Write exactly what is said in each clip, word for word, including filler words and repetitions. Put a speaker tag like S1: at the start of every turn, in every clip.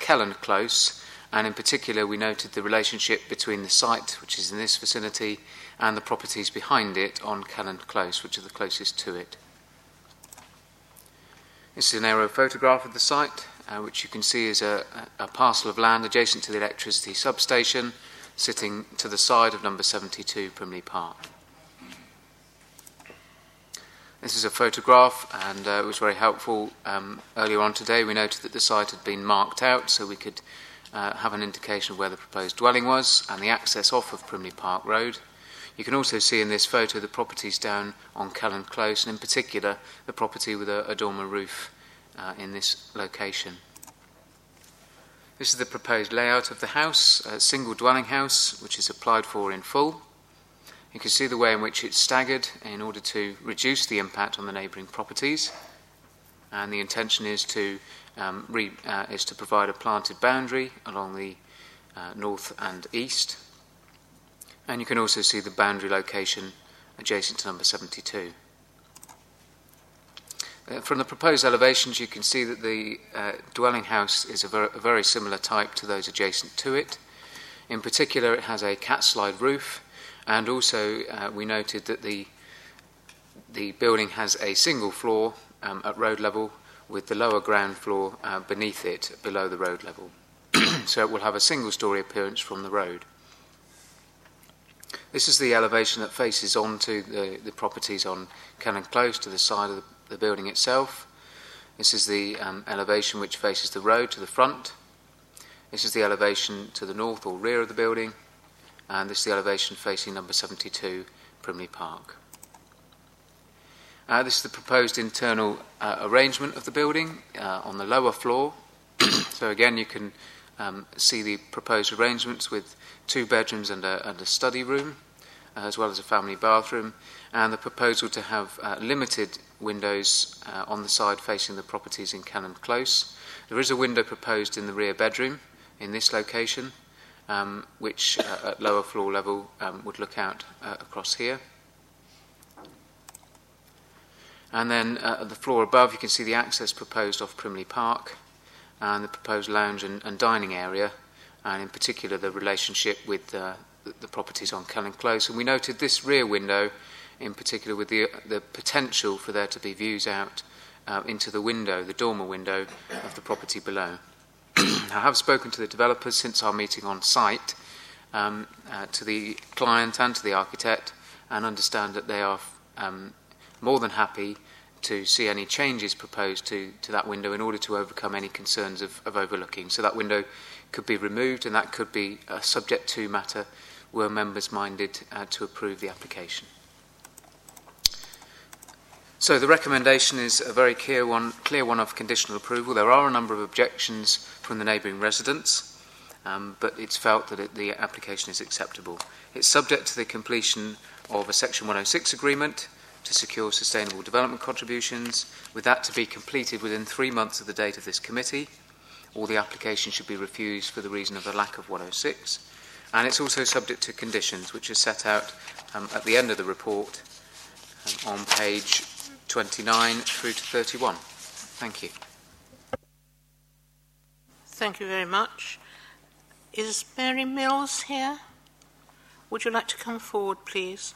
S1: Kelland Close, and in particular we noted the relationship between the site, which is in this vicinity, and the properties behind it on Kelland Close, which are the closest to it. This is an aerial photograph of the site, uh, which you can see is a, a parcel of land adjacent to the electricity substation, sitting to the side of number seventy-two Primley Park. This is a photograph, and uh, it was very helpful. Um, earlier on today we noted that the site had been marked out so we could uh, have an indication of where the proposed dwelling was and the access off of Primley Park Road. You can also see in this photo the properties down on Kelland Close, and in particular the property with a, a dormer roof uh, in this location. This is the proposed layout of the house, a single dwelling house which is applied for in full. You can see the way in which it's staggered in order to reduce the impact on the neighbouring properties, and the intention is to um, re, uh, is to provide a planted boundary along the uh, north and east, and you can also see the boundary location adjacent to number seventy-two. Uh, from the proposed elevations you can see that the uh, dwelling house is a, ver a very similar type to those adjacent to it. In particular, it has a cat slide roof. And also, uh, we noted that the the building has a single floor um, at road level, with the lower ground floor uh, beneath it, below the road level. So it will have a single-storey appearance from the road. This is the elevation that faces onto the, the properties on Kelland Close, to the side of the, the building itself. This is the um, elevation which faces the road to the front. This is the elevation to the north or rear of the building. And this is the elevation facing number seventy-two Primley Park. Uh, this is the proposed internal uh, arrangement of the building uh, on the lower floor. So again, you can um, see the proposed arrangements with two bedrooms and a, and a study room, uh, as well as a family bathroom, and the proposal to have uh, limited windows uh, on the side facing the properties in Kelland Close. There is a window proposed in the rear bedroom in this location, Um, which uh, at lower floor level um, would look out uh, across here. And then uh, at the floor above you can see the access proposed off Primley Park and the proposed lounge and, and dining area, and in particular the relationship with uh, the, the properties on Kelland Close. And we noted this rear window in particular with the, the potential for there to be views out uh, into the window, the dormer window of the property below. I have spoken to the developers since our meeting on site, um, uh, to the client and to the architect, and understand that they are um, more than happy to see any changes proposed to, to that window in order to overcome any concerns of, of overlooking. So that window could be removed, and that could be a subject to matter were members minded uh, to approve the application. So the recommendation is a very clear one, clear one of conditional approval. There are a number of objections from the neighbouring residents, um, but it's felt that it, the application is acceptable. It's subject to the completion of a Section one oh six agreement to secure sustainable development contributions, with that to be completed within three months of the date of this committee, or the application should be refused for the reason of the lack of one oh six. And it's also subject to conditions, which are set out um, at the end of the report um, on page twenty-nine through to thirty-one. Thank you.
S2: Thank you very much. Is Mary Mills here? Would you like to come forward, please?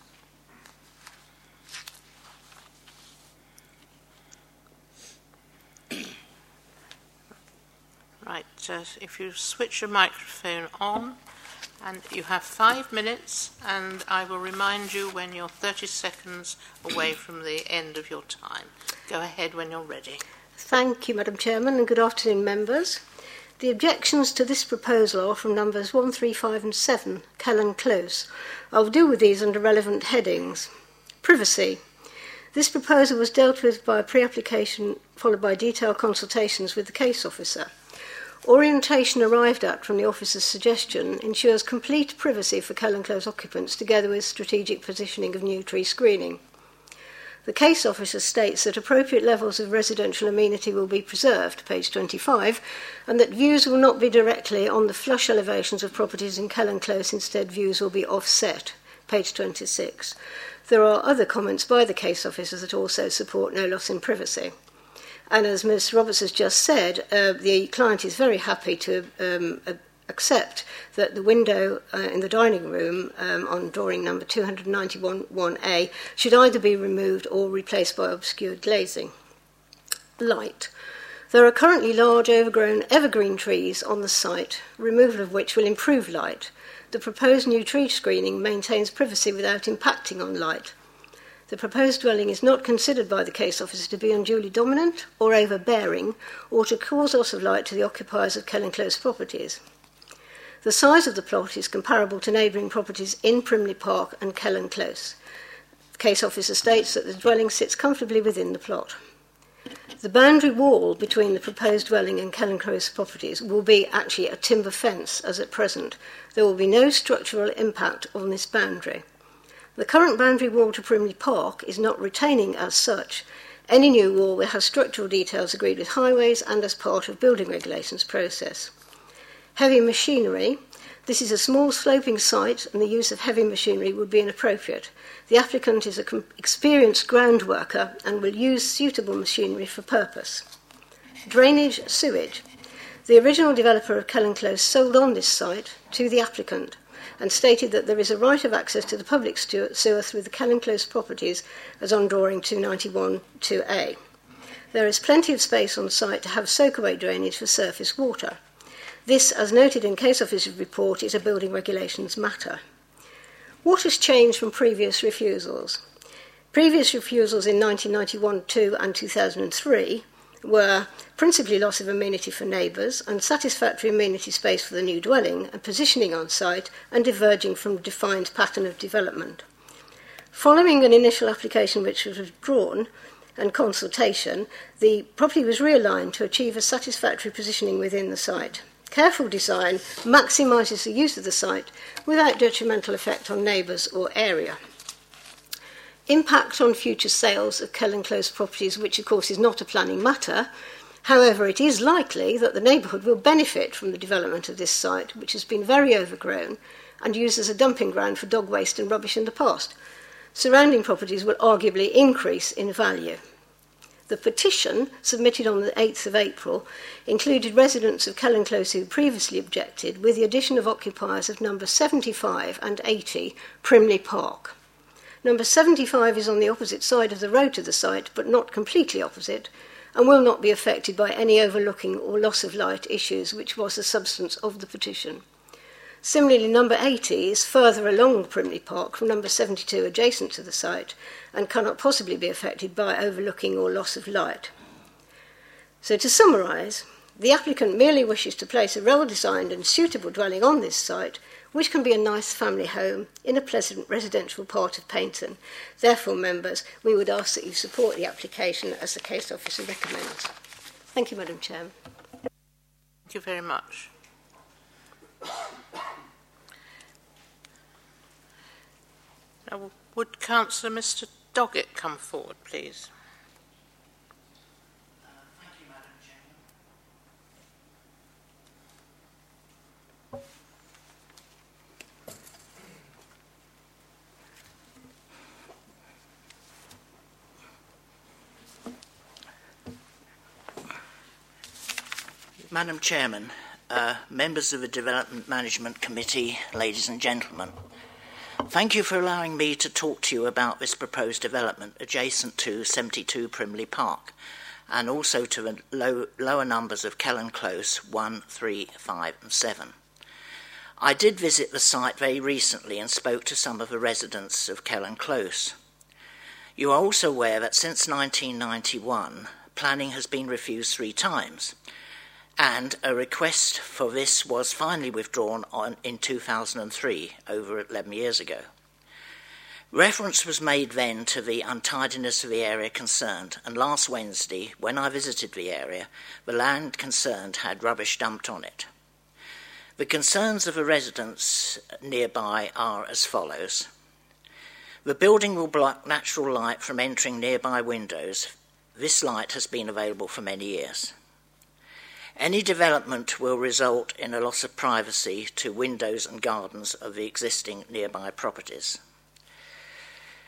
S2: Right, uh, if you switch your microphone on, and you have five minutes, and I will remind you when you're thirty seconds away from the end of your time. Go ahead when you're ready.
S3: Thank you, Madam Chairman, and good afternoon, members. The objections to this proposal are from numbers one, three, five and seven, Kelland Close. I'll deal with these under relevant headings. Privacy. This proposal was dealt with by a pre-application followed by detailed consultations with the case officer. Orientation arrived at from the officer's suggestion ensures complete privacy for Kelland Close occupants, together with strategic positioning of new tree screening. The case officer states that appropriate levels of residential amenity will be preserved, page twenty-five, and that views will not be directly on the flush elevations of properties in Kelland Close. Instead, views will be offset, page twenty-six. There are other comments by the case officers that also support no loss in privacy. And as Miz Roberts has just said, uh, the client is very happy to um, uh, accept that the window uh, in the dining room um, on drawing number two ninety-one one A should either be removed or replaced by obscured glazing. Light. There are currently large overgrown evergreen trees on the site, removal of which will improve light. The proposed new tree screening maintains privacy without impacting on light. The proposed dwelling is not considered by the case officer to be unduly dominant or overbearing, or to cause loss of light to the occupiers of Kellan Close properties. The size of the plot is comparable to neighbouring properties in Primley Park and Kellan Close. The case officer states that the dwelling sits comfortably within the plot. The boundary wall between the proposed dwelling and Kellan Close properties will be actually a timber fence, as at present. There will be no structural impact on this boundary. The current boundary wall to Primley Park is not retaining as such. Any new wall will have structural details agreed with highways and as part of building regulations process. Heavy machinery. This is a small sloping site and the use of heavy machinery would be inappropriate. The applicant is an experienced ground worker and will use suitable machinery for purpose. Drainage, sewage. The original developer of Kellan Close sold on this site to the applicant and stated that there is a right of access to the public sewer through the Kellan Close properties as on drawing two ninety-one two A. There is plenty of space on site to have soakaway drainage for surface water. This, as noted in case officer's report, is a building regulations matter. What has changed from previous refusals? Previous refusals in nineteen ninety-one two and two thousand three were principally loss of amenity for neighbours, unsatisfactory amenity space for the new dwelling, and positioning on site and diverging from a defined pattern of development. Following an initial application which was withdrawn and consultation, the property was realigned to achieve a satisfactory positioning within the site. Careful design maximises the use of the site without detrimental effect on neighbours or area. Impact on future sales of Kellan Close properties, which of course is not a planning matter. However, it is likely that the neighbourhood will benefit from the development of this site, which has been very overgrown and used as a dumping ground for dog waste and rubbish in the past. Surrounding properties will arguably increase in value. The petition, submitted on the eighth of April, included residents of Kellan Close who previously objected, with the addition of occupiers of number seventy-five and eighty, Primley Park. Number seventy-five is on the opposite side of the road to the site, but not completely opposite, and will not be affected by any overlooking or loss of light issues, which was the substance of the petition. Similarly, number eighty is further along Primley Park from number seventy-two adjacent to the site and cannot possibly be affected by overlooking or loss of light. So to summarise, the applicant merely wishes to place a well-designed and suitable dwelling on this site, which can be a nice family home in a pleasant residential part of Paignton. Therefore, members, we would ask that you support the application as the case officer recommends. Thank you, Madam Chairman.
S2: Thank you very much. Now, would Councillor Mister Doggett come forward, please?
S4: Uh, thank you, Madam Chairman. Madam Chairman, uh, members of the Development Management Committee, ladies and gentlemen, thank you for allowing me to talk to you about this proposed development adjacent to seventy-two Primley Park and also to the low, lower numbers of Kellan Close one, three, five and seven. I did visit the site very recently and spoke to some of the residents of Kellan Close. You are also aware that since nineteen ninety-one, planning has been refused three times, and a request for this was finally withdrawn on, in two thousand three, over eleven years ago. Reference was made then to the untidiness of the area concerned, and last Wednesday, when I visited the area, the land concerned had rubbish dumped on it. The concerns of the residents nearby are as follows. The building will block natural light from entering nearby windows. This light has been available for many years. Any development will result in a loss of privacy to windows and gardens of the existing nearby properties.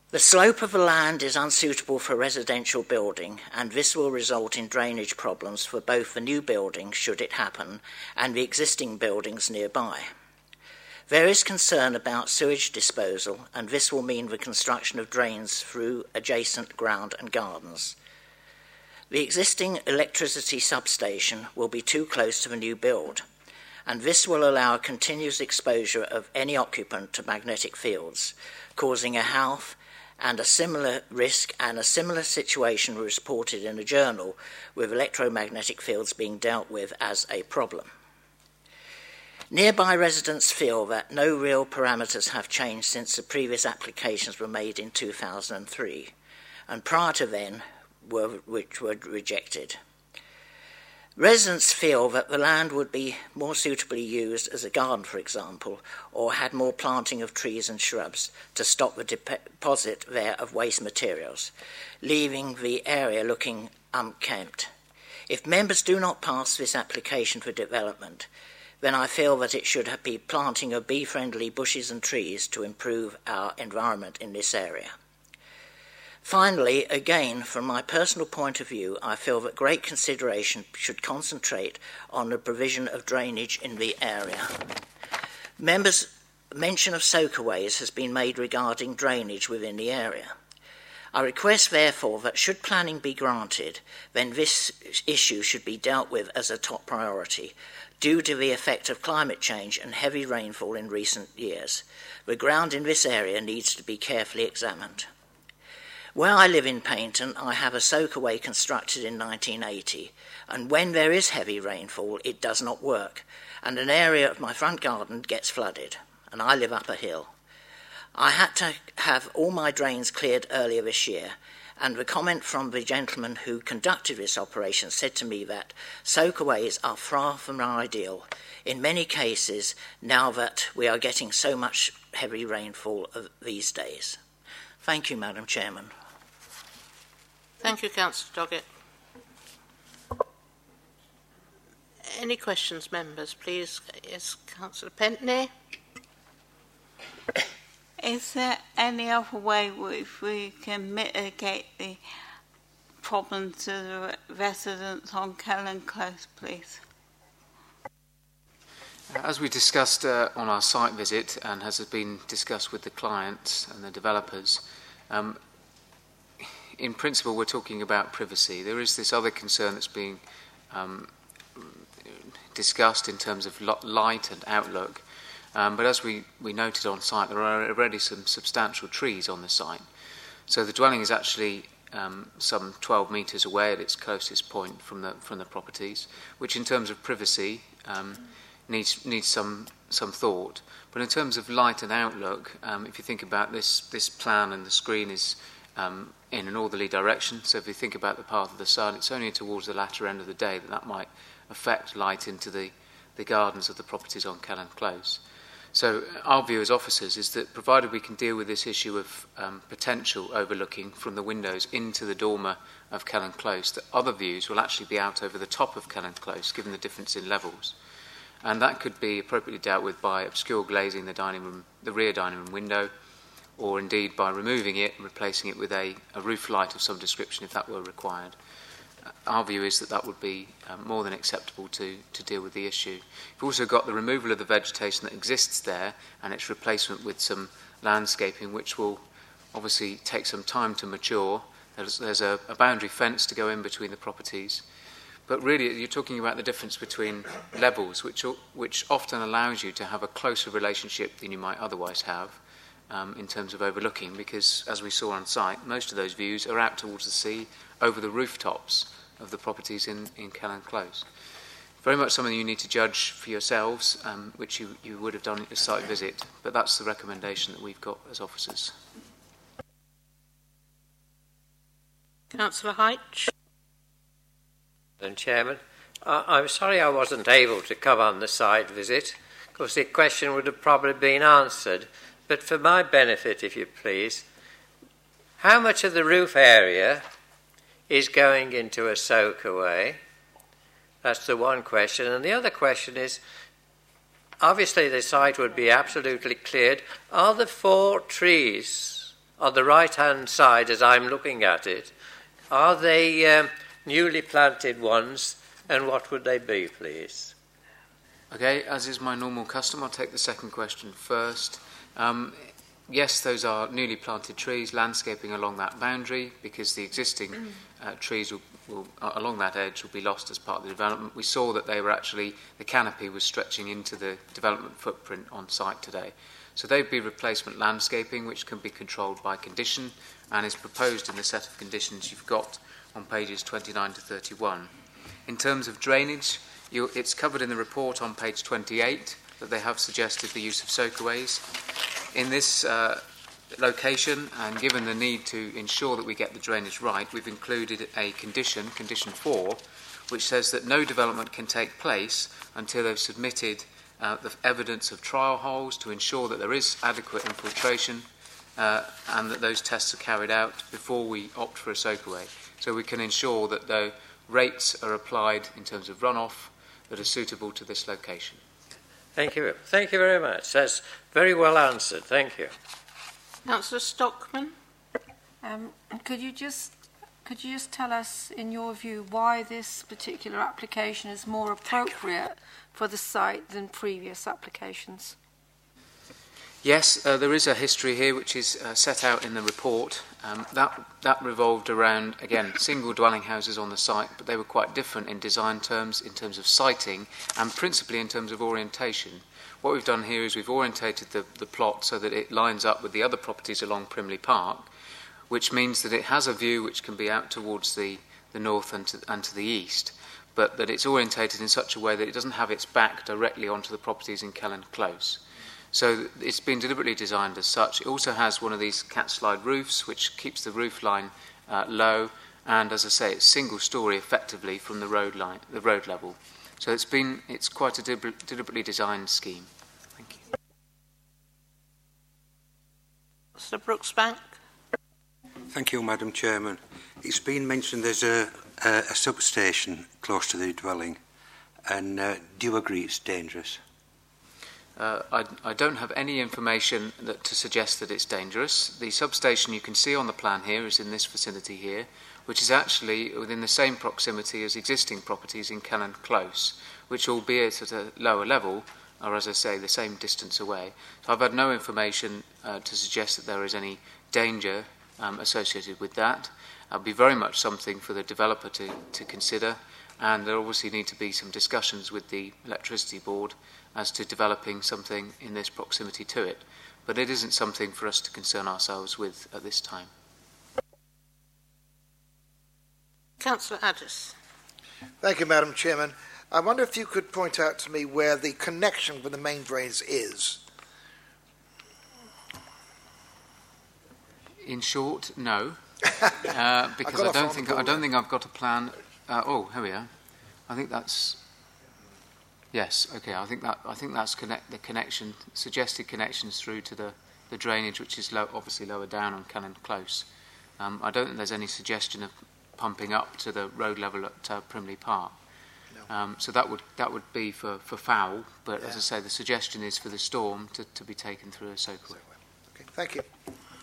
S4: The slope of the land is unsuitable for residential building, and this will result in drainage problems for both the new building, should it happen, and the existing buildings nearby. There is concern about sewage disposal, and this will mean the construction of drains through adjacent ground and gardens. The existing electricity substation will be too close to the new build, and this will allow continuous exposure of any occupant to magnetic fields, causing a health and a similar risk and a similar situation was reported in a journal with electromagnetic fields being dealt with as a problem. Nearby residents feel that no real parameters have changed since the previous applications were made in two thousand three, and prior to then, were, which were rejected. Residents feel that the land would be more suitably used as a garden, for example, or had more planting of trees and shrubs to stop the deposit there of waste materials, leaving the area looking unkempt. If members do not pass this application for development, then I feel that it should be planting of bee-friendly bushes and trees to improve our environment in this area. Finally, again, from my personal point of view, I feel that great consideration should concentrate on the provision of drainage in the area. Members' mention of soakaways has been made regarding drainage within the area. I request, therefore, that should planning be granted, then this issue should be dealt with as a top priority, due to the effect of climate change and heavy rainfall in recent years. The ground in this area needs to be carefully examined. Where I live in Paynton, I have a soakaway constructed in nineteen eighty, and when there is heavy rainfall, it does not work, and an area of my front garden gets flooded, and I live up a hill. I had to have all my drains cleared earlier this year, and the comment from the gentleman who conducted this operation said to me that soakaways are far from ideal in many cases now that we are getting so much heavy rainfall these days. Thank you, Madam Chairman.
S2: Thank you, Councillor Doggett. Any questions, members, please? Yes, Councillor Pentney.
S5: Is there any other way if we can mitigate the problem to the residents on Kellen Close, please?
S1: As we discussed uh, on our site visit, and as has been discussed with the clients and the developers, um, in principle we're talking about privacy. There is this other concern that's being um, discussed in terms of light and outlook, um, but as we, we noted on site, there are already some substantial trees on the site. So the dwelling is actually um, some twelve metres away at its closest point from the, from the properties, which in terms of privacy um, needs, needs some, some thought. But in terms of light and outlook, um, if you think about this, this plan and the screen is um, in a northerly direction, so if you think about the path of the sun, it's only towards the latter end of the day that that might affect light into the, the gardens of the properties on Kellen Close. So our view as officers is that provided we can deal with this issue of um, potential overlooking from the windows into the dormer of Kellen Close, that other views will actually be out over the top of Kellen Close, given the difference in levels. And that could be appropriately dealt with by obscure glazing the dining room, the rear dining room window, or indeed by removing it and replacing it with a, a roof light of some description if that were required. Our view is that that would be um, more than acceptable to, to deal with the issue. We've also got the removal of the vegetation that exists there and its replacement with some landscaping, which will obviously take some time to mature. There's, there's a, a boundary fence to go in between the properties. But really, you're talking about the difference between levels, which, which often allows you to have a closer relationship than you might otherwise have um, in terms of overlooking, because, as we saw on site, most of those views are out towards the sea over the rooftops of the properties in, in Kellen Close. Very much something you need to judge for yourselves, um, which you, you would have done at your site visit, but that's the recommendation that we've got as officers.
S2: Councillor Heitch.
S6: Madam Chairman, uh, I'm sorry I wasn't able to come on the site visit, because the question would have probably been answered, but for my benefit, if you please, how much of the roof area is going into a soakaway? That's the one question. And the other question is, obviously the site would be absolutely cleared. Are the four trees on the right-hand side as I'm looking at it, are they um, newly planted ones, and what would they be, please?
S1: Okay, as is my normal custom, I'll take the second question first. Um, yes, those are newly planted trees, landscaping along that boundary, because the existing uh, trees will, will, uh, along that edge will be lost as part of the development. We saw that they were actually, the canopy was stretching into the development footprint on site today. So they'd be replacement landscaping, which can be controlled by condition, and is proposed in the set of conditions you've got on pages twenty-nine to thirty-one. In terms of drainage, you, it's covered in the report on page twenty-eight that they have suggested the use of soakaways. In this uh, location, and given the need to ensure that we get the drainage right, we've included a condition, condition four, which says that no development can take place until they've submitted uh, the evidence of trial holes to ensure that there is adequate infiltration uh, and that those tests are carried out before we opt for a soakaway. So we can ensure that the rates are applied in terms of runoff that are suitable to this location.
S6: Thank you. Thank you very much. That's very well answered. Thank you.
S2: Councillor Stockman.
S7: Um, could you just could you just tell us, in your view, why this particular application is more appropriate for the site than previous applications?
S1: Yes, uh, there is a history here which is uh, set out in the report. Um, that, that revolved around, again, single dwelling houses on the site, but they were quite different in design terms, in terms of siting, and principally in terms of orientation. What we've done here is we've orientated the, the plot so that it lines up with the other properties along Primley Park, which means that it has a view which can be out towards the, the north and to, and to the east, but that it's orientated in such a way that it doesn't have its back directly onto the properties in Kelland Close. So it's been deliberately designed as such. It also has one of these cat slide roofs, which keeps the roof line uh, low, and as I say, it's single story effectively from the road line, the road level. So it's been it's quite a deliber- deliberately designed scheme. Thank you.
S2: Sir Brooksbank.
S8: Thank you, Madam Chairman. It's been mentioned there's a, a, a substation close to the dwelling, and uh, do you agree it's dangerous?
S1: Uh, I, I don't have any information that, to suggest that it's dangerous. The substation you can see on the plan here is in this vicinity here, which is actually within the same proximity as existing properties in Kelland Close, which, albeit at a lower level, are, as I say, the same distance away. So I've had no information uh, to suggest that there is any danger um, associated with that. It'll be very much something for the developer to, to consider, and there obviously need to be some discussions with the electricity board as to developing something in this proximity to it. But it isn't something for us to concern ourselves with at this time.
S2: Councillor Addis.
S9: Thank you, Madam Chairman. I wonder if you could point out to me where the connection with the main drains is.
S1: In short, no, uh, because I, I don't think I don't think I've got a plan. Uh, oh, here we are. I think that's yes. Okay, I think that I think that's connect the connection, suggested connections through to the, the drainage, which is low, obviously lower down on Kelland Close. Um, I don't think there's any suggestion of pumping up to the road level at uh, Primley Park. No. Um, so that would that would be for, for foul, but yeah. As I say, the suggestion is for the storm to, to be taken through a soakaway.
S9: Okay, thank you.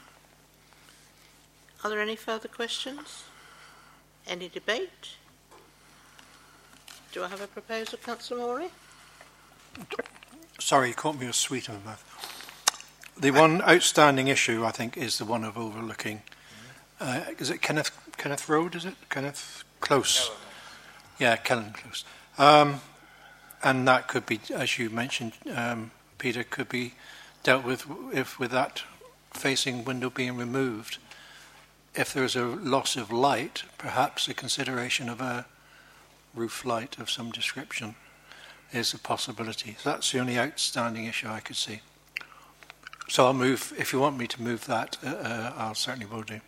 S2: Are there any further questions? Any debate? Do I have a proposal, Councillor Morley?
S10: Sorry, you caught me with sweet in my mouth. The one outstanding issue, I think, is the one of overlooking. Uh, is it Kenneth Kenneth Road? Is it Kenneth Close? Yeah, Kelland Close. Um, and that could be, as you mentioned, um, Peter, could be dealt with if with that facing window being removed. If there's a loss of light, perhaps a consideration of a roof light of some description is a possibility. So that's the only outstanding issue I could see. So I'll move, if you want me to move that, uh, uh, I'll certainly will do.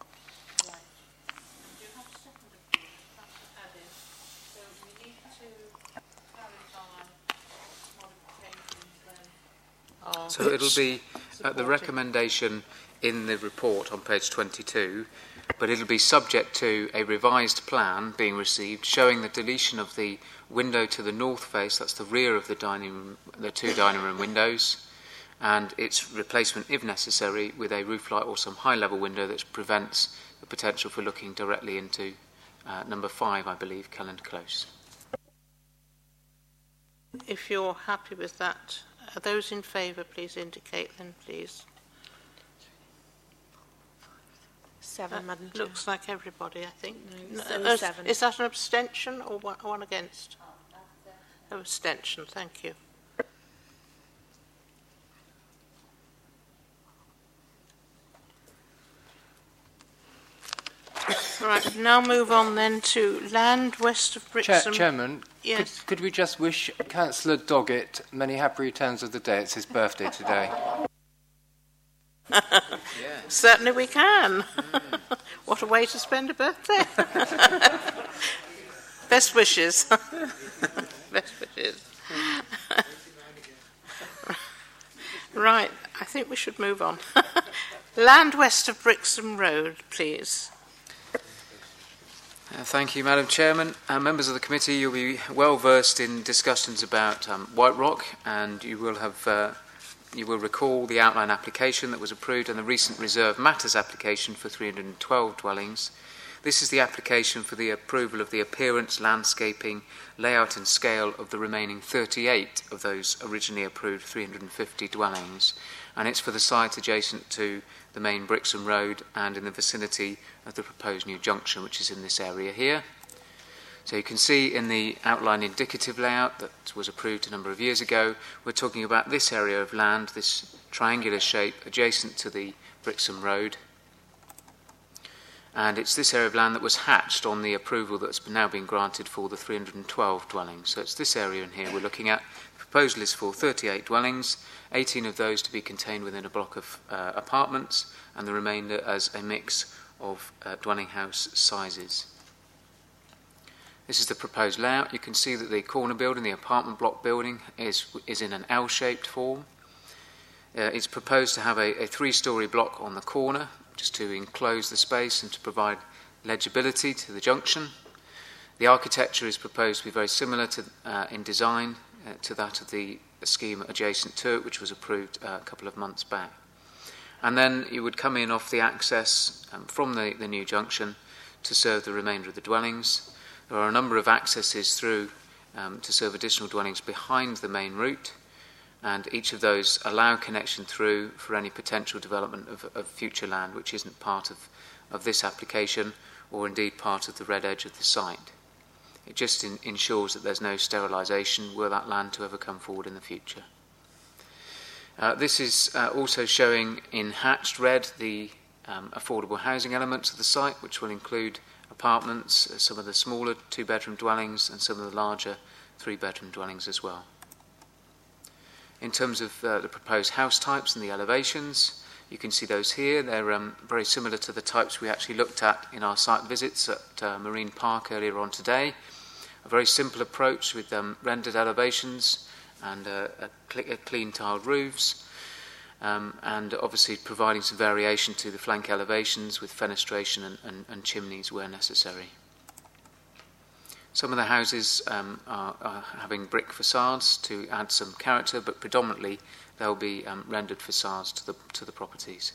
S1: So it'll be at the recommendation in the report on page twenty-two, but it'll be subject to a revised plan being received showing the deletion of the window to the north face, that's the rear of the dining room, the two dining room windows, and its replacement, if necessary, with a roof light or some high-level window that prevents the potential for looking directly into uh, number five, I believe, Kelland Close.
S2: If you're happy with that, are those in favour, please indicate then, please.
S11: Seven,
S2: That
S11: Madam Chair.
S2: looks like everybody, I think.
S11: No,
S2: No,
S11: only
S2: uh,
S11: seven.
S2: Is that an abstention or one, one against? Oh, abstention, thank you. Right, now move on then to land west of
S12: Chair,
S2: Brixham.
S12: Chairman,
S2: Yes.
S12: could, could we just wish Councillor Doggett many happy returns of the day? It's his birthday today.
S2: Certainly we can. What a way to spend a birthday. Best wishes. Best wishes. Right, I think we should move on. Land west of Brixham Road, please.
S1: Uh, thank you, Madam Chairman. Uh, members of the committee, you'll be well versed in discussions about um, White Rock, and you will have uh, you will recall the outline application that was approved and the recent reserve matters application for three hundred twelve dwellings. This is the application for the approval of the appearance, landscaping, layout and scale of the remaining thirty-eight of those originally approved three hundred fifty dwellings, and it's for the site adjacent to the main Brixham Road and in the vicinity of the proposed new junction, which is in this area here. So you can see in the outline indicative layout that was approved a number of years ago, we're talking about this area of land, this triangular shape adjacent to the Brixham Road. And it's this area of land that was hatched on the approval that's now been granted for the three hundred twelve dwellings. So it's this area in here we're looking at. The proposal is for thirty-eight dwellings, eighteen of those to be contained within a block of uh, apartments, and the remainder as a mix of uh, dwelling house sizes. This is the proposed layout. You can see that the corner building, the apartment block building, is, is in an L-shaped form. Uh, it's proposed to have a, a three-storey block on the corner, just to enclose the space and to provide legibility to the junction. The architecture is proposed to be very similar to, uh, in design uh, to that of the scheme adjacent to it, which was approved uh, a couple of months back. And then you would come in off the access um, from the, the new junction to serve the remainder of the dwellings. There are a number of accesses through um, to serve additional dwellings behind the main route, and each of those allow connection through for any potential development of, of future land which isn't part of, of this application or indeed part of the red edge of the site. It just in, ensures that there's no sterilisation were that land to ever come forward in the future. Uh, this is uh, also showing in hatched red the um, affordable housing elements of the site, which will include apartments, uh, some of the smaller two-bedroom dwellings and some of the larger three-bedroom dwellings as well. In terms of uh, the proposed house types and the elevations, you can see those here. They're um, very similar to the types we actually looked at in our site visits at uh, Marine Park earlier on today. A very simple approach with um, rendered elevations and uh, a, cl- a clean tiled roofs, um, and obviously providing some variation to the flank elevations with fenestration and, and, and chimneys where necessary. Some of the houses um, are, are having brick facades to add some character, but predominantly they'll be um, rendered facades to the, to the properties.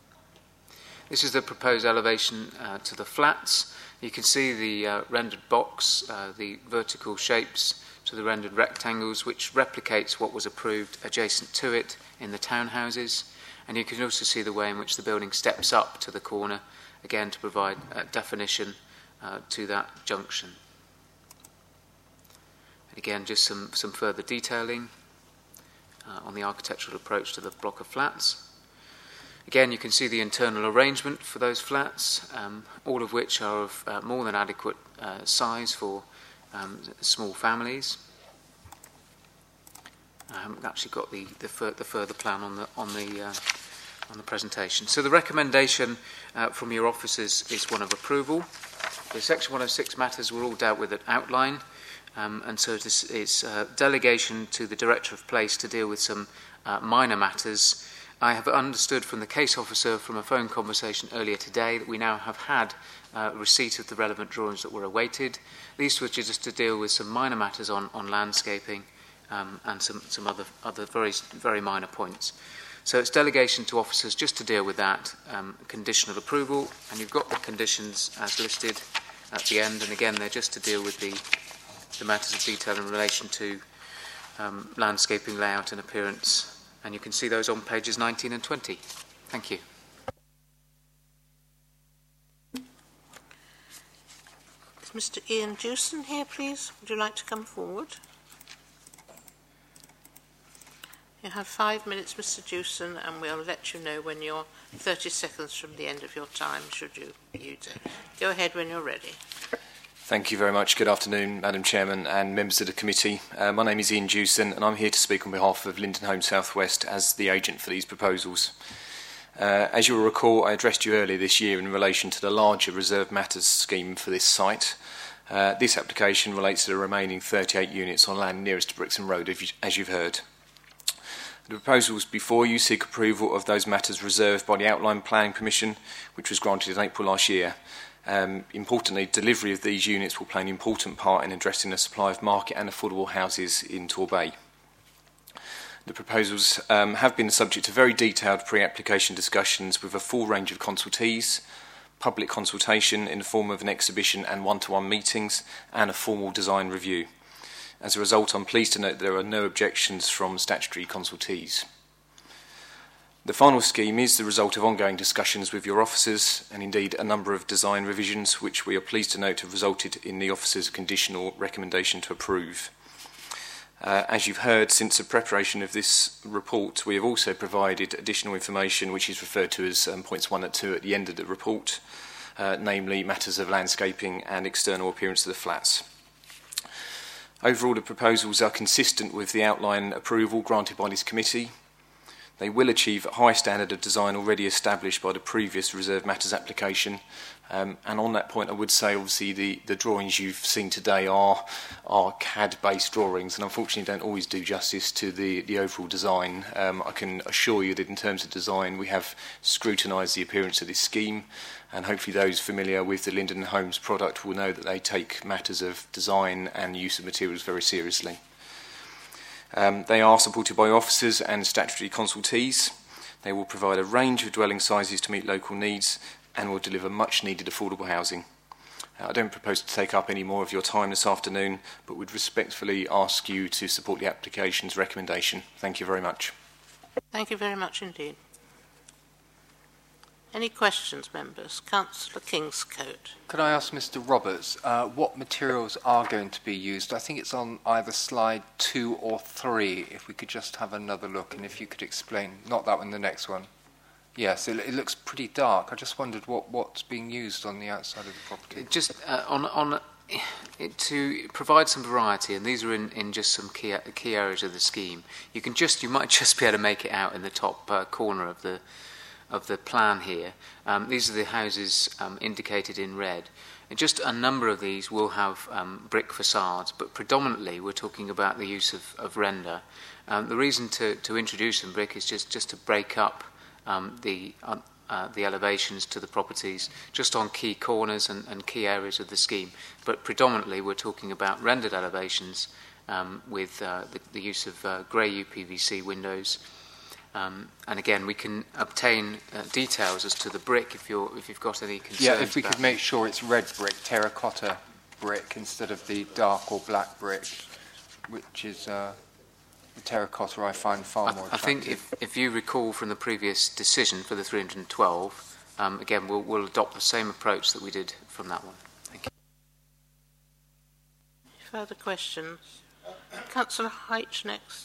S1: This is the proposed elevation uh, to the flats. You can see the uh, rendered box, uh, the vertical shapes to the rendered rectangles, which replicates what was approved adjacent to it in the townhouses. And you can also see the way in which the building steps up to the corner, again to provide uh, definition uh, to that junction. And again, just some, some further detailing uh, on the architectural approach to the block of flats. Again, you can see the internal arrangement for those flats, um, all of which are of uh, more than adequate uh, size for um, small families. I haven't actually got the, the, fur- the further plan on the, on, the, uh, on the presentation. So the recommendation uh, from your officers is one of approval. The Section one oh six matters were all dealt with at outline, um, and so this is uh, delegation to the Director of Place to deal with some uh, minor matters. I have understood from the case officer from a phone conversation earlier today that we now have had uh, receipt of the relevant drawings that were awaited. These were just to deal with some minor matters on, on landscaping um, and some, some other, other very, very minor points. So it's delegation to officers just to deal with that, um, conditional approval, and you've got the conditions as listed at the end, and again they're just to deal with the, the matters of detail in relation to um, landscaping, layout and appearance, and you can see those on pages nineteen and twenty. Thank you.
S2: Is Mister Ian Jewson here, please? Would you like to come forward? You have five minutes, Mister Jewson, and we'll let you know when you're thirty seconds from the end of your time, should you use it. Go ahead when you're ready.
S11: Thank you very much. Good afternoon, Madam Chairman and members of the committee. Uh, my name is Ian Jewson, and I'm here to speak on behalf of Linden Home South West as the agent for these proposals. Uh, as you will recall, I addressed you earlier this year in relation to the larger Reserve Matters scheme for this site. Uh, this application relates to the remaining thirty-eight units on land nearest to Brixton Road, as you've heard. The proposals before you seek approval of those matters reserved by the Outline Planning Permission, which was granted in April last year. Um, importantly, delivery of these units will play an important part in addressing the supply of market and affordable houses in Torbay. The proposals um, have been the subject of very detailed pre-application discussions with a full range of consultees, public consultation in the form of an exhibition and one-to-one meetings, and a formal design review. As a result, I'm pleased to note that there are no objections from statutory consultees. The final scheme is the result of ongoing discussions with your officers and indeed a number of design revisions which we are pleased to note have resulted in the officer's conditional recommendation to approve. Uh, as you've heard, since the preparation of this report, we have also provided additional information which is referred to as um, points one and two at the end of the report, uh, namely matters of landscaping and external appearance of the flats. Overall, the proposals are consistent with the outline approval granted by this committee. They will achieve a high standard of design already established by the previous Reserve Matters application. Um, and on that point, I would say, obviously, the, the drawings you've seen today are, are C A D-based drawings, and unfortunately don't always do justice to the, the overall design. Um, I can assure you that in terms of design, we have scrutinised the appearance of this scheme, and hopefully those familiar with the Linden Homes product will know that they take matters of design and use of materials very seriously. Um, they are supported by officers and statutory consultees. They will provide a range of dwelling sizes to meet local needs and will deliver much needed affordable housing. Uh, I don't propose to take up any more of your time this afternoon, but would respectfully ask you to support the application's recommendation. Thank you very much.
S2: Thank you very much indeed. Any questions, members? Councillor Kingscote.
S12: Could I ask Mister Roberts uh, what materials are going to be used? I think it's on either slide two or three, if we could just have another look, and if you could explain, not that one, the next one. Yes, it, it looks pretty dark. I just wondered what, what's being used on the outside of the property.
S1: Just uh, on, on it, to provide some variety, and these are in, in just some key, key areas of the scheme. You can just, you might just be able to make it out in the top uh, corner of the of the plan here. Um, these are the houses um, indicated in red. And just a number of these will have um, brick facades, but predominantly we're talking about the use of, of render. Um, the reason to, to introduce some brick is just, just to break up um, the, uh, uh, the elevations to the properties just on key corners and, and key areas of the scheme. But predominantly we're talking about rendered elevations um, with uh, the, the use of uh, grey U P V C windows. Um, and again, we can obtain uh, details as to the brick if you're if you've got any concerns.
S12: Yeah, if we
S1: about
S12: could make sure it's red brick, terracotta brick, instead of the dark or black brick, which is uh, the terracotta I find far
S1: I,
S12: more
S1: I
S12: attractive.
S1: think if, if you recall from the previous decision for the three hundred twelve, um, again, we'll, we'll adopt the same approach that we did from that one. Thank you.
S2: Further questions? Councillor Height next.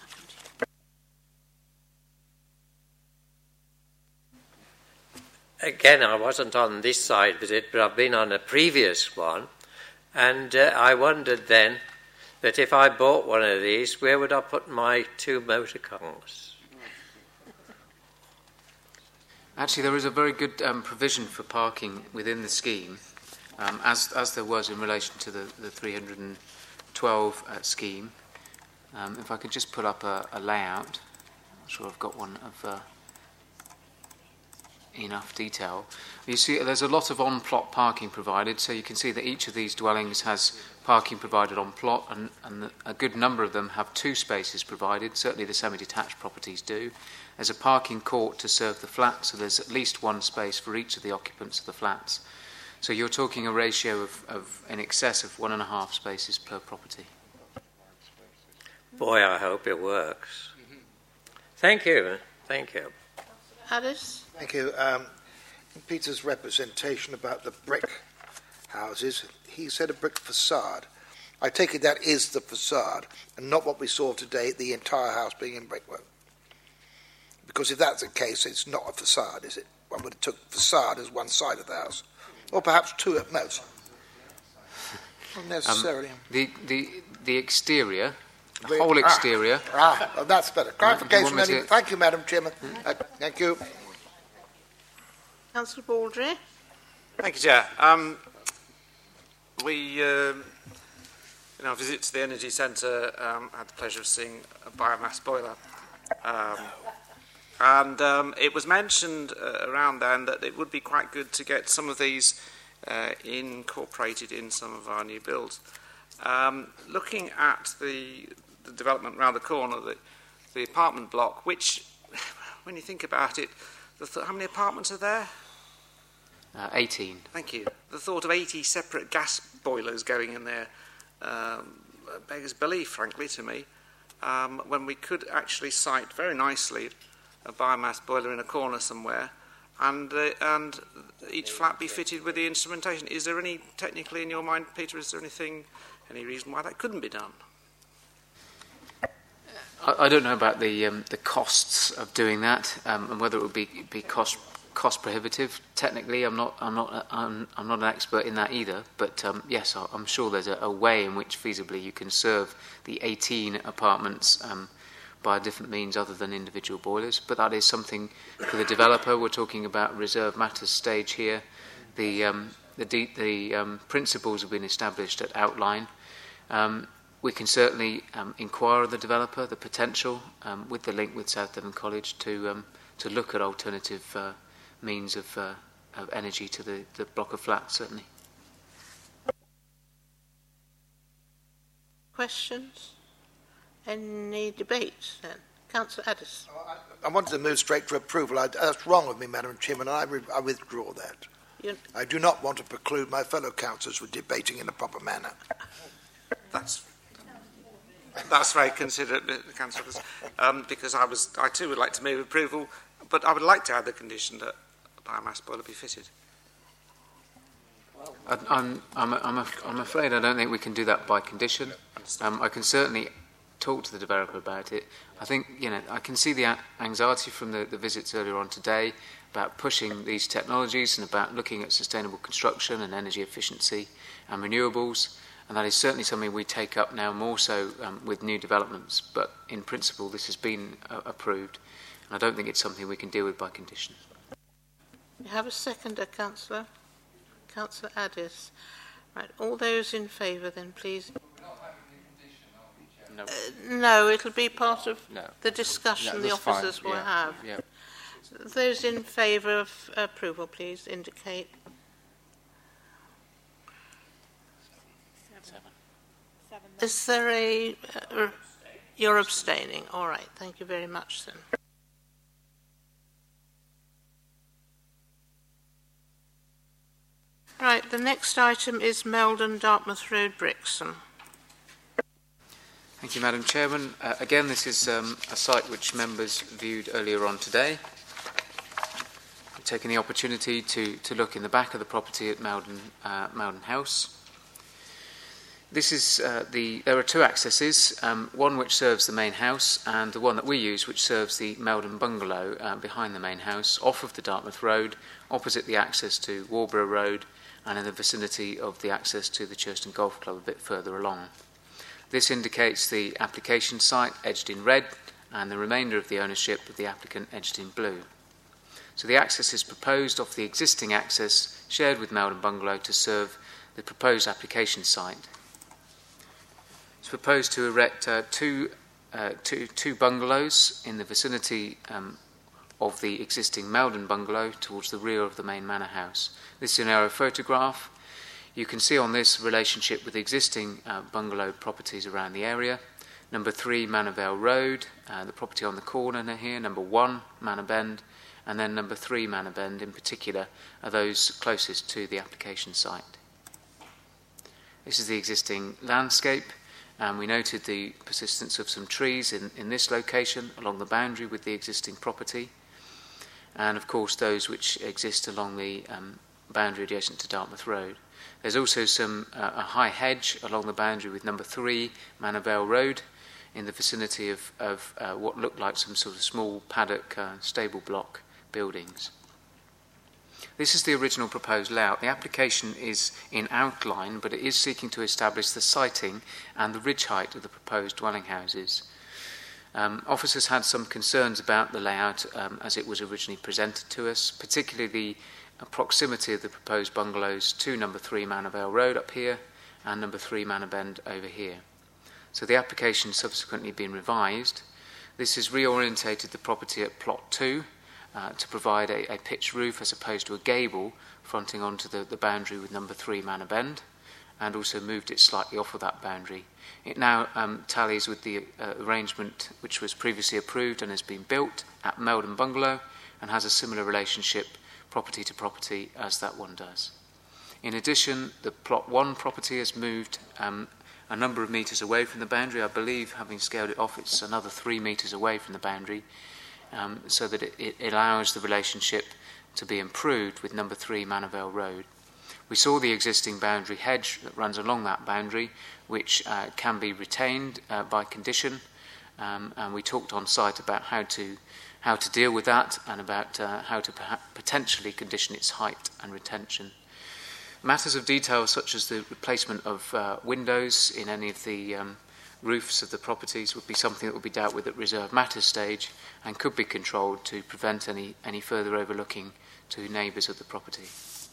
S6: Again, I wasn't on this side visit, but I've been on a previous one, and uh, I wondered then that if I bought one of these, where would I put my two motor cars?
S1: Actually, there is a very good um, provision for parking within the scheme, um, as as there was in relation to the, the three hundred twelve uh, scheme. Um, if I could just put up a, a layout, I'm not sure I've got one of. Uh, enough detail. You see, there's a lot of on-plot parking provided, so you can see that each of these dwellings has parking provided on plot, and, and a good number of them have two spaces provided. Certainly the semi-detached properties do. There's a parking court to serve the flat, so there's at least one space for each of the occupants of the flats. So you're talking a ratio of, of in excess of one and a half spaces per property.
S6: Boy, I hope it works. Mm-hmm. Thank you. Thank you.
S2: Alice?
S9: Thank you. Um, in Peter's representation about the brick houses, he said a brick facade. I take it that is the facade, and not what we saw today, the entire house being in brickwork. Because if that's the case, it's not a facade, is it? One would have took facade as one side of the house, or perhaps two at most. Not necessarily.
S1: Um, the, the, the exterior, the whole exterior...
S9: Ah, ah well, that's better. Clarification. You to... Thank you, Madam Chairman. Uh, thank you.
S2: Councillor Baldry.
S13: Thank you, Chair. Um, we, um, in our visit to the Energy Centre, um, had the pleasure of seeing a biomass boiler. Um, and um, it was mentioned uh, around then that it would be quite good to get some of these uh, incorporated in some of our new builds. Um, looking at the, the development around the corner, the, the apartment block, which, when you think about it, the th- how many apartments are there?
S1: Uh, eighteen.
S13: Thank you. The thought of eighty separate gas boilers going in there um, beggars belief, frankly, to me, um, when we could actually site very nicely a biomass boiler in a corner somewhere, and uh, and each flat be fitted with the instrumentation. Is there any, technically in your mind, Peter, is there anything, any reason why that couldn't be done?
S1: I, I don't know about the um, the costs of doing that, um, and whether it would be be cost cost prohibitive. Technically, I'm not I'm not I'm, I'm not an expert in that either. But um, yes, I'm sure there's a, a way in which feasibly you can serve the eighteen apartments um, by different means other than individual boilers. But that is something for the developer. We're talking about reserve matters stage here. The um, the de- the um, principles have been established at outline. Um, we can certainly um, inquire of the developer the potential um, with the link with South Devon College to um, to look at alternative uh, means of, uh, of energy to the, the block of flats, certainly.
S2: Questions? Any debate then? Councillor Addis.
S9: I, I wanted to move straight to approval. I, that's wrong of me, Madam Chairman, and I, re, I withdraw that. You're... I do not want to preclude my fellow councillors from debating in a proper manner.
S13: That's that's very considerate, councillors, um, because I was I too would like to move approval, but I would like to add the condition that biomass boiler be fitted.
S1: I'm, I'm, I'm, I'm afraid I don't think we can do that by condition. Um, I can certainly talk to the developer about it. I think, you know, I can see the anxiety from the, the visits earlier on today about pushing these technologies and about looking at sustainable construction and energy efficiency and renewables, and that is certainly something we take up now more so um, with new developments. But in principle, this has been uh, approved, and I don't think it's something we can deal with by condition.
S2: You have a seconder, Councillor? Councillor Addis. Right, all those in favour then, please.
S1: No.
S2: Uh, no, it'll be part of
S12: no.
S2: the discussion
S12: no,
S2: the officers
S12: fine.
S2: will
S12: yeah.
S2: have.
S12: Yeah.
S2: Those in favour of approval, please indicate.
S7: Seven. Seven.
S2: Is there a... Uh, you're abstaining. All right, thank you very much then. Right, the next item is Meldon Dartmouth Road, Brixham.
S1: Thank you, Madam Chairman. Uh, again, this is um, a site which members viewed earlier on today. We've taken the opportunity to, to look in the back of the property at Meldon, uh, Meldon House. This is uh, the. There are two accesses, um, one which serves the main house and the one that we use which serves the Meldon bungalow uh, behind the main house, off of the Dartmouth Road, opposite the access to Warborough Road and in the vicinity of the access to the Churston Golf Club a bit further along. This indicates the application site edged in red and the remainder of the ownership of the applicant edged in blue. So the access is proposed off the existing access shared with Meldon Bungalow to serve the proposed application site. It's proposed to erect uh, two, uh, two, two bungalows in the vicinity um, of the existing Meldon bungalow towards the rear of the main manor house. This is an aerial photograph. You can see on this relationship with existing uh, bungalow properties around the area. Number three, Manor Vale Road, uh, the property on the corner here. Number one, Manor Bend, and then number three, Manor Bend in particular, are those closest to the application site. This is the existing landscape, and we noted the persistence of some trees in, in this location along the boundary with the existing property, and of course those which exist along the um, boundary adjacent to Dartmouth Road. There's also some uh, a high hedge along the boundary with number three, Manor Vale Road, in the vicinity of, of uh, what looked like some sort of small paddock uh, stable block buildings. This is the original proposed layout. The application is in outline, but it is seeking to establish the siting and the ridge height of the proposed dwelling houses. Um, officers had some concerns about the layout um, as it was originally presented to us, particularly the uh, proximity of the proposed bungalows to number three Manor Vale Road up here and number three Manor Bend over here. So the application has subsequently been revised. This has reorientated the property at plot two uh, to provide a, a pitched roof as opposed to a gable fronting onto the, the boundary with number three Manor Bend, and also moved it slightly off of that boundary. It now um, tallies with the uh, arrangement which was previously approved and has been built at Meldon Bungalow and has a similar relationship property to property as that one does. In addition, the plot one property has moved um, a number of metres away from the boundary. I believe, having scaled it off, it's another three metres away from the boundary, um, so that it, it allows the relationship to be improved with number three Manor Vale Road. We saw the existing boundary hedge that runs along that boundary, which uh, can be retained uh, by condition, um, and we talked on site about how to how to deal with that and about uh, how to perhaps potentially condition its height and retention. Matters of detail such as the replacement of uh, windows in any of the um, roofs of the properties would be something that would be dealt with at reserve matters stage and could be controlled to prevent any, any further overlooking to neighbours of the property.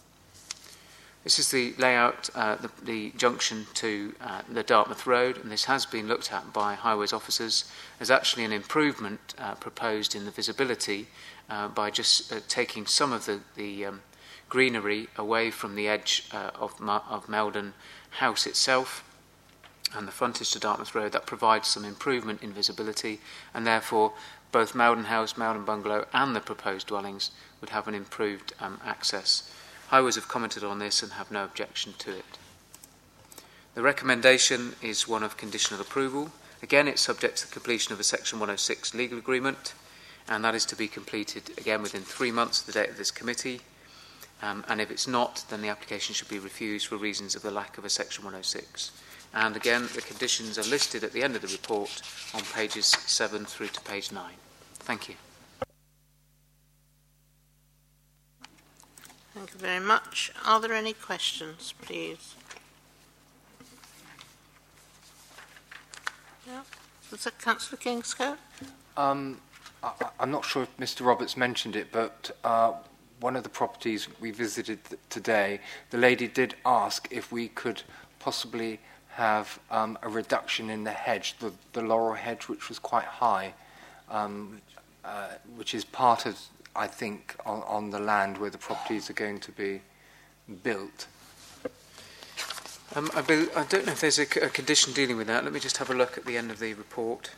S1: This is the layout, uh, the, the junction to uh, the Dartmouth Road, and this has been looked at by highways officers. There's actually an improvement uh, proposed in the visibility uh, by just uh, taking some of the, the um, greenery away from the edge uh, of, Ma- of Meldon House itself and the frontage to Dartmouth Road. That provides some improvement in visibility, and therefore both Meldon House, Meldon Bungalow and the proposed dwellings would have an improved um, access. Highways have commented on this and have no objection to it. The recommendation is one of conditional approval. Again, it's subject to the completion of a Section one oh six legal agreement, and that is to be completed again within three months of the date of this committee. Um, and if it's not, then the application should be refused for reasons of the lack of a Section one oh six. And again, the conditions are listed at the end of the report on pages seven through to page nine. Thank you.
S2: Thank you very much. Are there any questions, please? Yeah. Was that Councillor Kingscote?
S12: Um, I, I'm not sure if Mister Roberts mentioned it, but uh, one of the properties we visited th- today, the lady did ask if we could possibly have um, a reduction in the hedge, the, the laurel hedge, which was quite high, um, uh, which is part of, I think, on, on the land where the properties are going to be built.
S1: Um, I, be, I don't know if there's a, a condition dealing with that. Let me just have a look at the end of the report.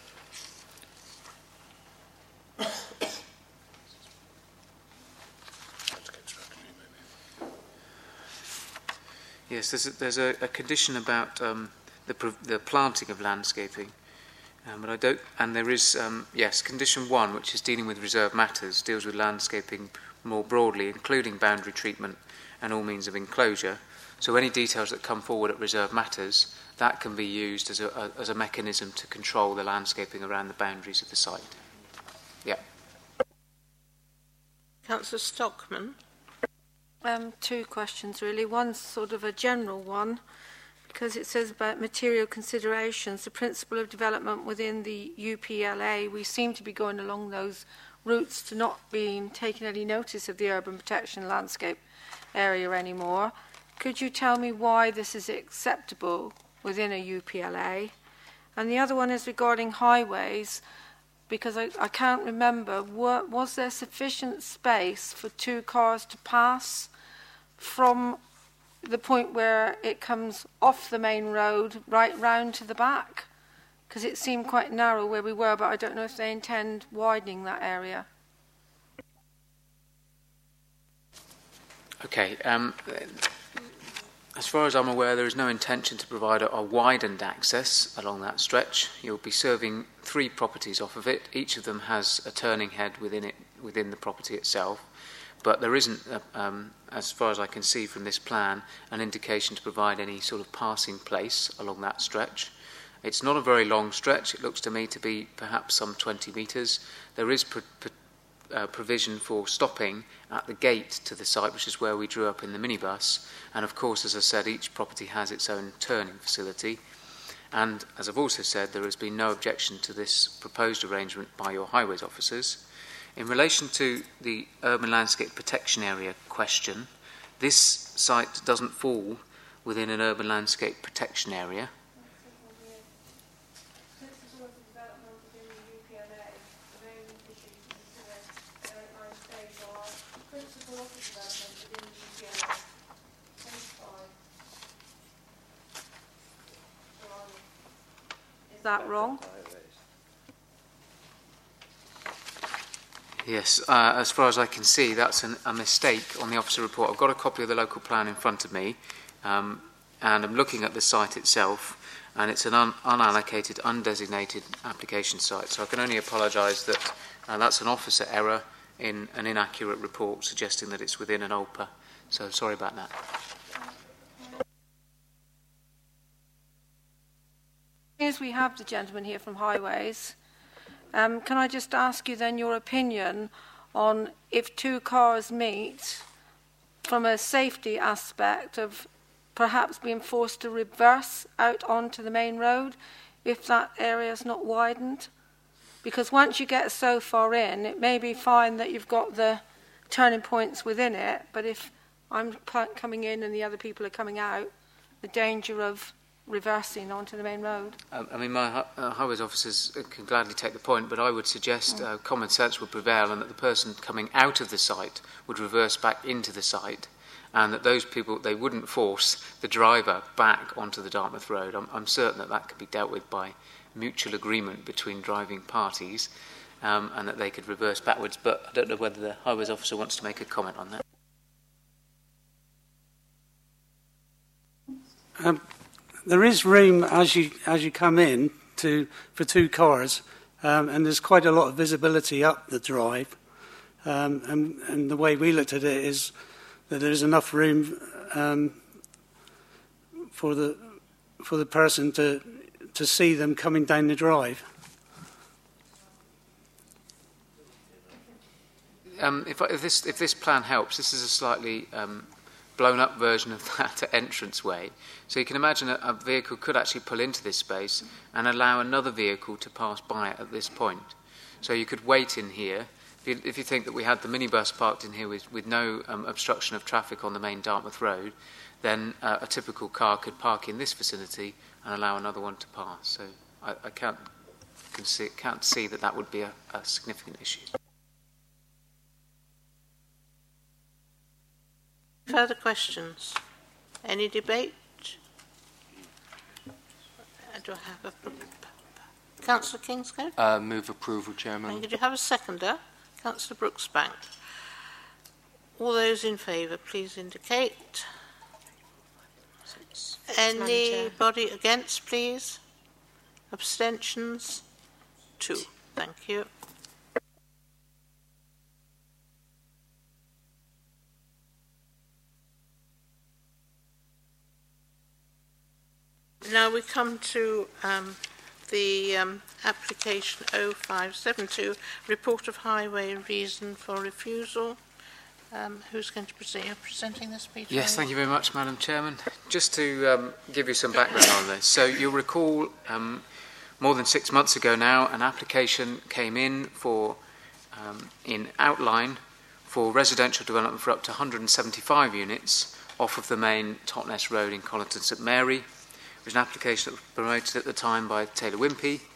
S1: Yes, there's a, there's a, a condition about um, the, the planting of landscaping, um, but I don't. And there is um, yes, condition one, which is dealing with reserved matters, deals with landscaping more broadly, including boundary treatment and all means of enclosure. So any details that come forward at reserved matters, that can be used as a, a as a mechanism to control the landscaping around the boundaries of the site. Yeah.
S2: Councillor Stockman.
S7: Um, two questions really. One's sort of a general one, because it says about material considerations, the principle of development within the U P L A. We seem to be going along those routes to not being taking any notice of the urban protection landscape area anymore. Could you tell me why this is acceptable within a U P L A? And the other one is regarding highways. because I, I can't remember, were, was there sufficient space for two cars to pass from the point where it comes off the main road right round to the back? Because it seemed quite narrow where we were, but I don't know if they intend widening that area.
S1: Okay. Um, as far as I'm aware, there is no intention to provide a, a widened access along that stretch. You'll be serving three properties off of it. Each of them has a turning head within it, within the property itself. But there isn't, a, um, as far as I can see from this plan, an indication to provide any sort of passing place along that stretch. It's not a very long stretch. It looks to me to be perhaps some twenty metres. There is pro- pro- uh, provision for stopping at the gate to the site, which is where we drew up in the minibus. And of course, as I said, each property has its own turning facility. And as I've also said, there has been no objection to this proposed arrangement by your highways officers. In relation to the urban landscape protection area question, this site doesn't fall within an urban landscape protection area.
S7: Is that wrong?
S1: Yes, uh, as far as I can see, that's an, a mistake on the officer report. I've got a copy of the local plan in front of me, um, and I'm looking at the site itself, and it's an un- unallocated, undesignated application site. So I can only apologise that uh, that's an officer error in an inaccurate report suggesting that it's within an O L P A. So sorry about that.
S7: As we have the gentleman here from Highways, um, can I just ask you then your opinion on if two cars meet from a safety aspect of perhaps being forced to reverse out onto the main road if that area is not widened? Because once you get so far in, it may be fine that you've got the turning points within it, but if I'm coming in and the other people are coming out, the danger of reversing onto the main road.
S1: Um, I mean, my uh, highways officers can gladly take the point, but I would suggest uh, common sense would prevail and that the person coming out of the site would reverse back into the site, and that those people, they wouldn't force the driver back onto the Dartmouth Road. I'm, I'm certain that that could be dealt with by mutual agreement between driving parties, um, and that they could reverse backwards, but I don't know whether the highways officer wants to make a comment on that.
S14: Um, there is room as you as you come in to for two cars, um, and there's quite a lot of visibility up the drive. Um, and, and the way we looked at it is that there's enough room um, for the for the person to to see them coming down the drive.
S1: Um, if, if this if this plan helps, this is a slightly um, blown up version of that entranceway. So you can imagine a, a vehicle could actually pull into this space and allow another vehicle to pass by it at this point. So you could wait in here. If you, if you think that we had the minibus parked in here with, with no um, obstruction of traffic on the main Dartmouth Road, then uh, a typical car could park in this vicinity and allow another one to pass. So I, I can't, can see, can't see that that would be a, a significant issue.
S2: Further questions? Any debate? Do I have a... Councillor Kingscote?
S12: Uh, move approval, Chairman.
S2: And did you have a seconder? Councillor Brooksbank. All those in favour, please indicate. Anybody against, please? Abstentions? Two. Thank you. Now we come to um, the um, application oh five seven two, report of highway reason for refusal. Um, who's going to present? You're presenting this, Peter?
S1: Yes, thank you very much, Madam Chairman. Just to um, give you some background on this. So you'll recall um, more than six months ago now, an application came in for, um, in outline, for residential development for up to one hundred seventy-five units off of the main Totnes Road in Colinton St Mary. It was an application that was promoted at the time by Taylor Wimpey,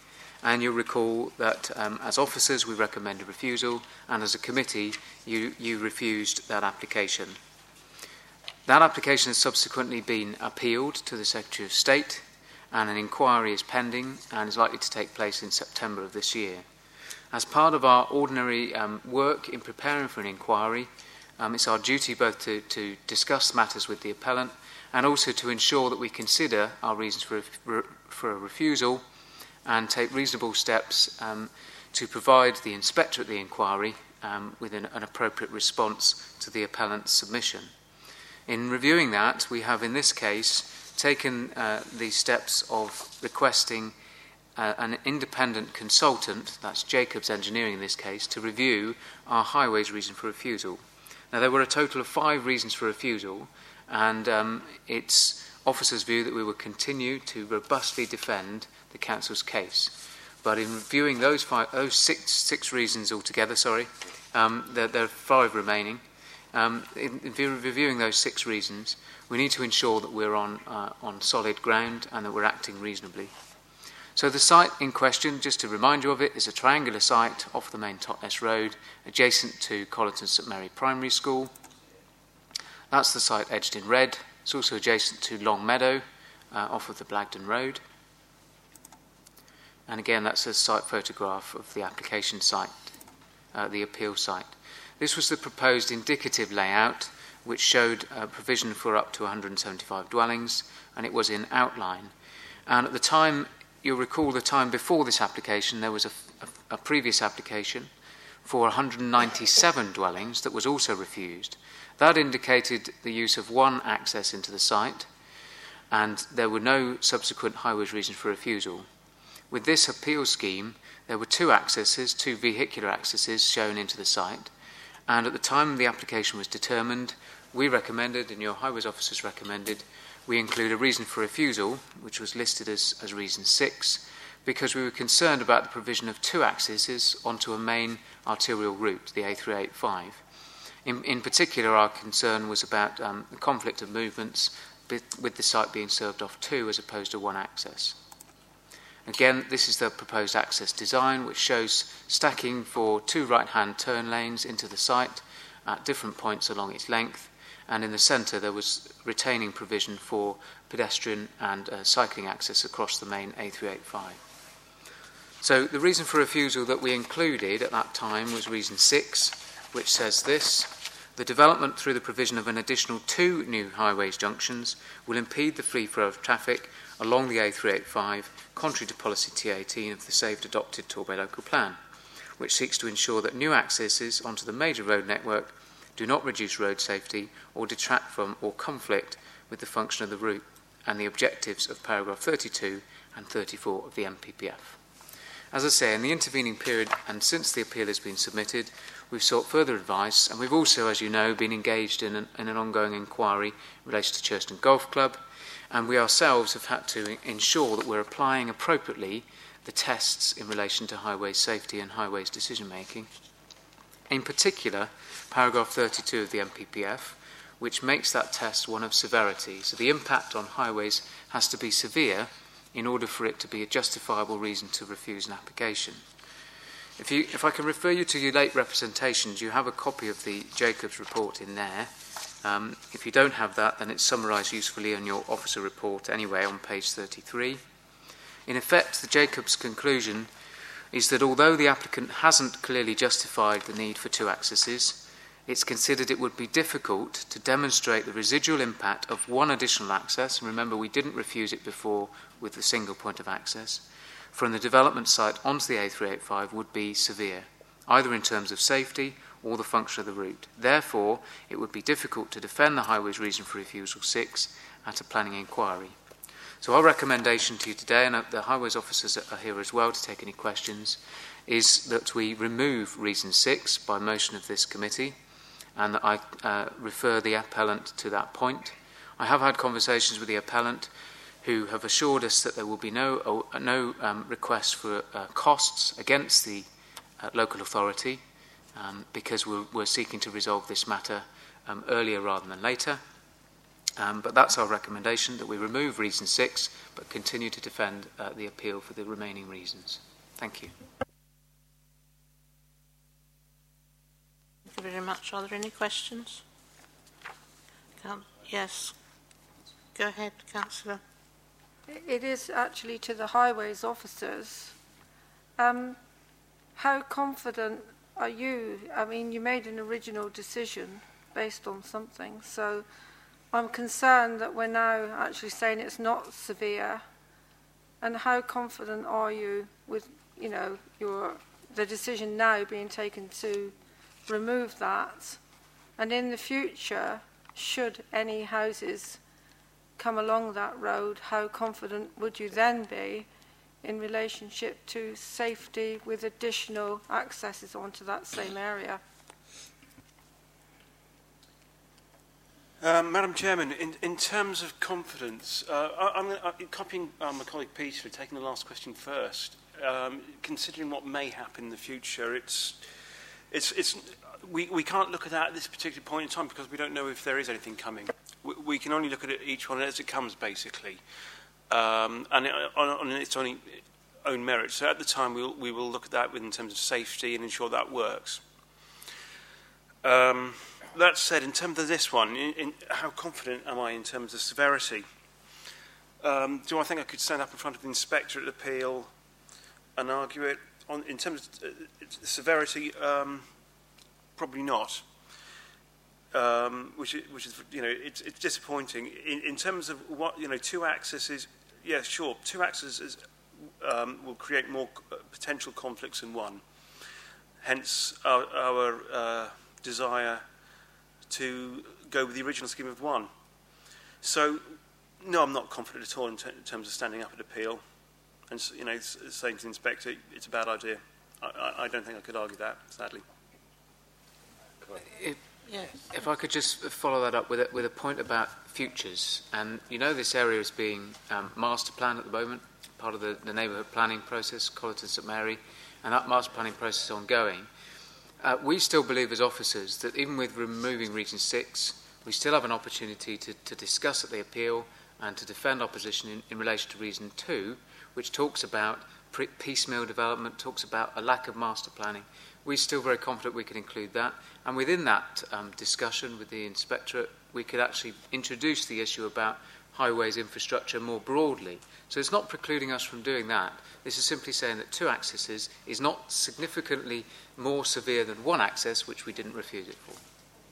S1: And you'll recall that um, as officers we recommended refusal, and as a committee you, you refused that application. That application has subsequently been appealed to the Secretary of State, and an inquiry is pending and is likely to take place in September of this year. As part of our ordinary um, work in preparing for an inquiry, um, it's our duty both to, to discuss matters with the appellant and also to ensure that we consider our reasons for a, for a refusal and take reasonable steps um, to provide the inspector at the inquiry um, with an, an appropriate response to the appellant's submission. In reviewing that, we have in this case taken uh, the steps of requesting uh, an independent consultant, that's Jacobs Engineering in this case, to review our highways reason for refusal. Now, there were a total of five reasons for refusal, and um, it's officers' view that we will continue to robustly defend the council's case. But in reviewing those five, those six, six reasons altogether, sorry, um, there, there are five remaining. Um, in, in reviewing those six reasons, we need to ensure that we're on, uh, on solid ground and that we're acting reasonably. So the site in question, just to remind you of it, is a triangular site off the main Totnes Road, adjacent to Colleton St Mary Primary School. That's the site edged in red. It's also adjacent to Long Meadow, uh, off of the Blagden Road. And again, that's a site photograph of the application site, uh, the appeal site. This was the proposed indicative layout, which showed uh, provision for up to one hundred seventy-five dwellings, and it was in outline. And at the time, you'll recall the time before this application, there was a, a, a previous application for one hundred ninety-seven dwellings that was also refused. That indicated the use of one access into the site, and there were no subsequent highways reasons for refusal. With this appeal scheme, there were two accesses, two vehicular accesses shown into the site, and at the time the application was determined, we recommended, and your highways officers recommended, we include a reason for refusal, which was listed as, as reason six, because we were concerned about the provision of two accesses onto a main arterial route, the A three eighty-five. In, in particular, our concern was about um, the conflict of movements with the site being served off two as opposed to one access. Again, this is the proposed access design, which shows stacking for two right-hand turn lanes into the site at different points along its length, and in the centre there was retaining provision for pedestrian and uh, cycling access across the main A three eighty-five. So the reason for refusal that we included at that time was reason six, which says this: the development through the provision of an additional two new highways junctions will impede the free flow of traffic along the A three eighty-five, contrary to policy T eighteen of the saved adopted Torbay local plan, which seeks to ensure that new accesses onto the major road network do not reduce road safety or detract from or conflict with the function of the route and the objectives of paragraph thirty-two and thirty-four of the M P P F. As I say, in the intervening period and since the appeal has been submitted, we've sought further advice, and we've also, as you know, been engaged in an, in an ongoing inquiry in relation to Churston Golf Club, and we ourselves have had to ensure that we're applying appropriately the tests in relation to highways safety and highways decision making. In particular, paragraph thirty-two of the M P P F, which makes that test one of severity. So the impact on highways has to be severe in order for it to be a justifiable reason to refuse an application. If, you, if I can refer you to your late representations, you have a copy of the Jacobs report in there. Um, if you don't have that, then it's summarised usefully in your officer report anyway on page thirty-three. In effect, the Jacobs conclusion is that although the applicant hasn't clearly justified the need for two accesses, it's considered it would be difficult to demonstrate the residual impact of one additional access, and remember we didn't refuse it before with the single point of access, from the development site onto the A three eighty-five would be severe, either in terms of safety or the function of the route. Therefore, it would be difficult to defend the highways reason for refusal six at a planning inquiry. So our recommendation to you today, and the highways officers are here as well to take any questions, is that we remove reason six by motion of this committee, and that I uh, refer the appellant to that point. I have had conversations with the appellant who have assured us that there will be no, uh, no um, request for uh, costs against the uh, local authority um, because we're, we're seeking to resolve this matter um, earlier rather than later. Um, but that's our recommendation, that we remove reason six but continue to defend uh, the appeal for the remaining reasons. Thank you.
S2: Thank you very much. Are there any questions? Can't, yes. Go ahead, Councillor.
S7: It is actually to the highways officers. Um, how confident are you? I mean, you made an original decision based on something, so I'm concerned that we're now actually saying it's not severe. And how confident are you with, you know, your the decision now being taken to remove that? And in the future, should any houses come along that road, how confident would you then be in relationship to safety with additional accesses onto that same area?
S15: Um, Madam Chairman, in, in terms of confidence, uh, I, I'm, gonna, I'm copying uh, my colleague Peter, taking the last question first. Um, considering what may happen in the future, it's, it's, it's, we, we can't look at that at this particular point in time because we don't know if there is anything coming. We, we can only look at it, each one as it comes, basically, um, and it, on, on its own, own merit. So at the time, we'll, we will look at that in terms of safety and ensure that works. Um, That said, in terms of this one, in, in, how confident am I in terms of severity? Um, do I think I could stand up in front of the Inspector at Appeal and argue it? On, in terms of uh, severity, um, probably not. Um, which, is, which is, you know, it's, it's disappointing. In, in terms of what, you know, two accesses, yeah, sure, two accesses um, will create more uh, potential conflicts than one. Hence our, our uh, desire to go with the original scheme of one. So, no, I'm not confident at all in, t in terms of standing up at appeal and, you know, saying to the Inspector, it's a bad idea. I, I, I don't think I could argue that, sadly.
S1: If,
S2: yes.
S1: if I could just follow that up with a, with a point about futures. And you know this area is being um, master planned at the moment, part of the, the neighbourhood planning process, Colleton St Mary, and that master planning process is ongoing. Uh, we still believe as officers that even with removing Region six, we still have an opportunity to, to discuss at the appeal and to defend our position in, in relation to Region two, which talks about piecemeal development, talks about a lack of master planning. We're still very confident we could include that. And within that um, discussion with the Inspectorate, we could actually introduce the issue about highways infrastructure more broadly. So it's not precluding us from doing that. This is simply saying that two accesses is not significantly more severe than one access, which we didn't refuse it for.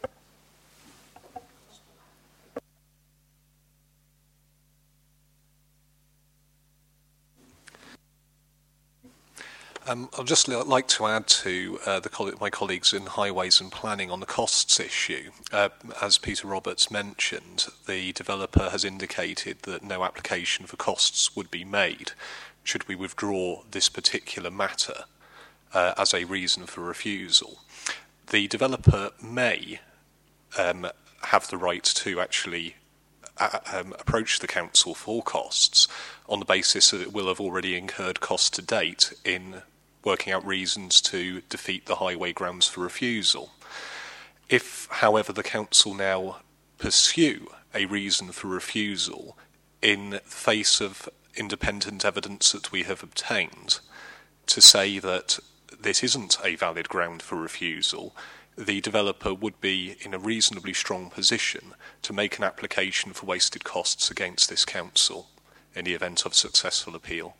S16: Um, I'd just like to add to uh, the coll my colleagues in Highways and Planning on the costs issue. Uh, as Peter Roberts mentioned, the developer has indicated that no application for costs would be made should we withdraw this particular matter uh, as a reason for refusal. The developer may um, have the right to actually uh, um, approach the council for costs on the basis that it will have already incurred costs to date in working out reasons to defeat the highway grounds for refusal. If, however, the council now pursue a reason for refusal in the face of independent evidence that we have obtained to say that this isn't a valid ground for refusal, the developer would be in a reasonably strong position to make an application for wasted costs against this council in the event of successful appeal.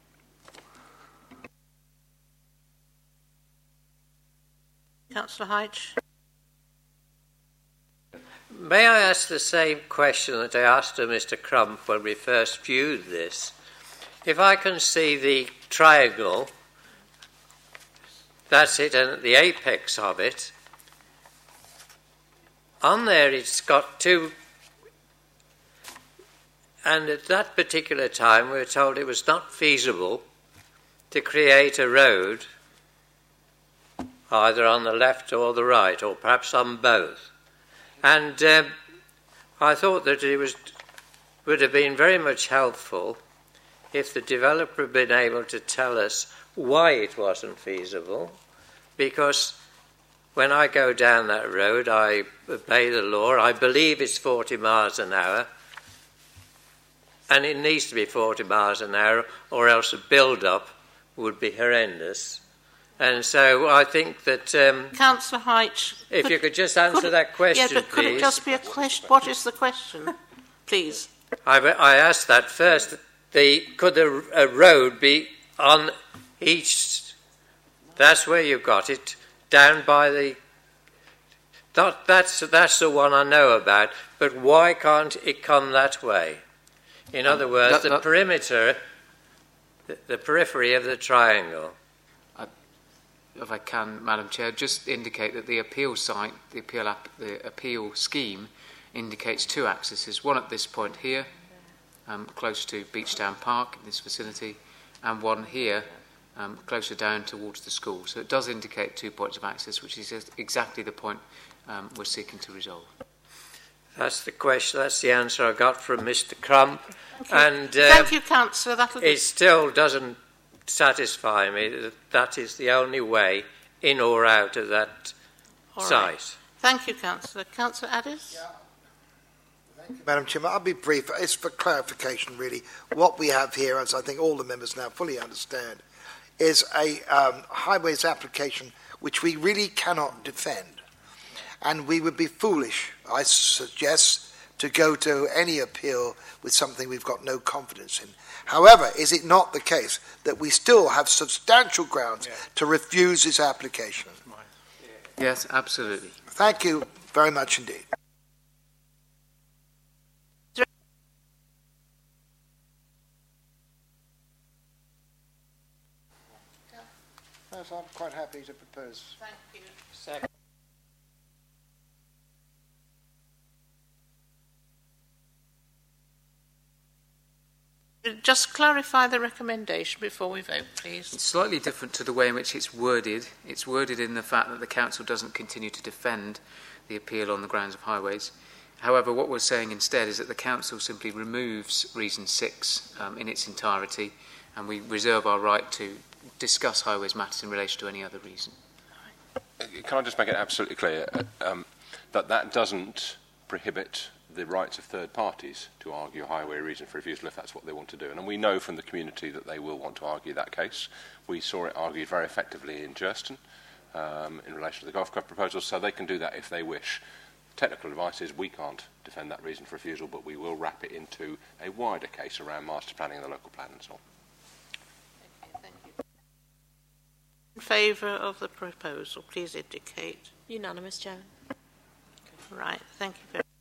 S2: Councillor Heitch.
S6: May I ask the same question that I asked of Mister Crump when we first viewed this? If I can see the triangle, that's it, and at the apex of it, on there it's got two, and at that particular time we were told it was not feasible to create a road either on the left or the right, or perhaps on both. And um, I thought that it was, would have been very much helpful if the developer had been able to tell us why it wasn't feasible, because when I go down that road, I obey the law. I believe it's forty miles an hour, and it needs to be forty miles an hour, or else a build-up would be horrendous. And so I think that... Um,
S2: Councillor Height...
S6: If
S2: could,
S6: you could just answer
S2: could,
S6: that question,
S2: yeah, but could
S6: please.
S2: it just be a question? What is the question, please?
S6: I, I asked that first. The, could a, a road be on each... That's where you got it, down by the... Not, that's, that's the one I know about, but why can't it come that way? In other words, that, that, the perimeter, the, the periphery of the triangle.
S1: I, if I can, Madam Chair, just indicate that the appeal site, the appeal, app, the appeal scheme indicates two accesses, one at this point here, um, close to Beachtown Park in this facility, and one here, um, closer down towards the school. So it does indicate two points of access, which is exactly the point um, we're seeking to resolve.
S6: That's the question. That's the answer I got from Mister Crump.
S2: Okay.
S6: And uh,
S2: thank you, Councillor. That'll
S6: it still doesn't satisfy me that that is the only way in or out of that
S2: All
S6: site.
S2: Right. Thank you, Councillor. Councillor Addis? Yeah.
S9: Thank you, Madam Chairman. I'll be brief. It's for clarification, really. What we have here, as I think all the members now fully understand, is a um, highways application which we really cannot defend. And we would be foolish, I suggest, to go to any appeal with something we've got no confidence in. However, is it not the case that we still have substantial grounds yeah. to refuse this application?
S1: Yes, absolutely.
S9: Thank you very much indeed. Yes, I'm quite happy to propose.
S2: Thank you.
S6: Second.
S2: Just clarify the recommendation before we vote, please.
S1: It's slightly different to the way in which it's worded. It's worded in the fact that the Council doesn't continue to defend the appeal on the grounds of highways. However, what we're saying instead is that the Council simply removes reason six um, in its entirety, and we reserve our right to discuss highways matters in relation to any other reason.
S17: Can I just make it absolutely clear um, that that doesn't prohibit the rights of third parties to argue a highway reason for refusal if that's what they want to do. And we know from the community that they will want to argue that case. We saw it argued very effectively in Jurston um, in relation to the Golf Club proposal, so they can do that if they wish. Technical advice is we can't defend that reason for refusal, but we will wrap it into a wider case around master planning and the local plan and so on.
S2: Okay, thank you. In favour of the proposal, please indicate.
S18: Unanimous, Chairman.
S2: Right, thank you very much.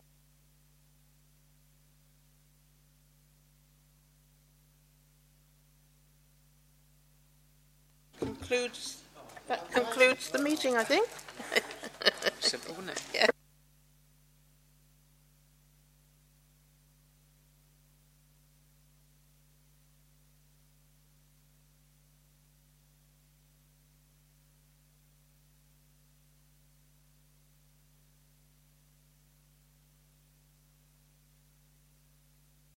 S2: Concludes, that concludes the meeting, I think.
S1: Simple, wasn't it?
S2: Yeah.